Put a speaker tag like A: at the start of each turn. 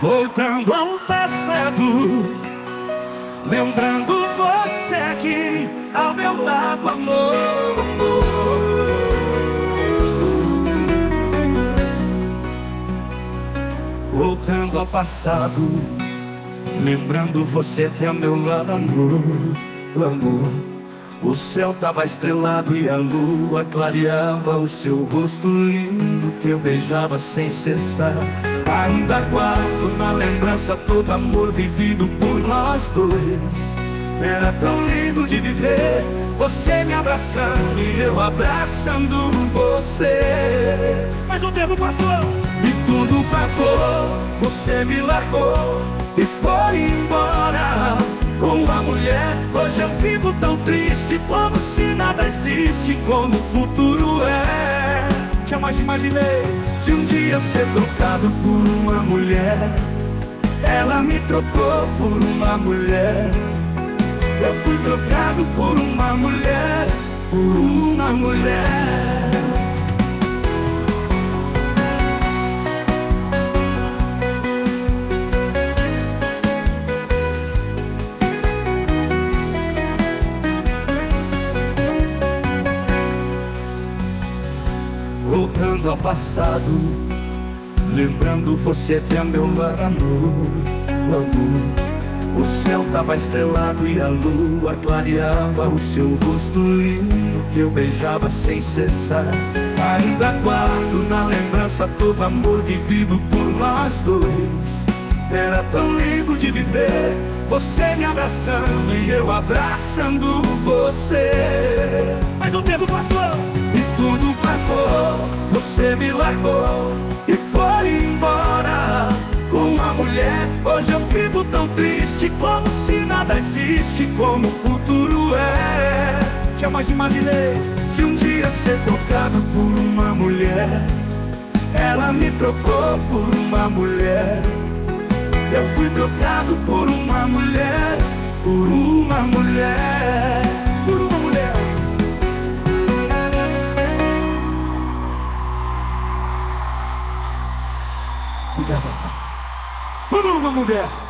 A: Voltando ao passado, lembrando você aqui ao meu lado, amor. Voltando ao passado, lembrando você aqui ao meu lado, amor. Amor, o céu tava estrelado e a lua clareava o seu rosto lindo que eu beijava sem cessar. Ainda guardo na lembrança todo amor vivido por nós dois. Era tão lindo de viver, você me abraçando e eu abraçando você. Mas o tempo passou e tudo acabou. Você me largou e foi embora com uma mulher. Hoje eu vivo tão triste, como se nada existe, como o futuro é. Jamais imaginei de um dia ser trocado por uma mulher. Ela me trocou por uma mulher. Eu fui trocado por uma mulher, por uma mulher. Voltando ao passado, lembrando você até a meu lado, amor. O céu tava estrelado e a lua clareava o seu rosto lindo que eu beijava sem cessar. Ainda guardo na lembrança todo amor vivido por nós dois. Era tão lindo de viver, você me abraçando e eu abraçando você. Mas o tempo passou e tudo acabou. Você me largou e foi embora com uma mulher. Hoje eu vivo tão triste, como se nada existe, como o futuro é. Jamais imaginei de um dia ser trocado por uma mulher. Ela me trocou por uma mulher. Eu fui trocado por uma mulher, por uma mulher, por uma mulher. Por uma mulher.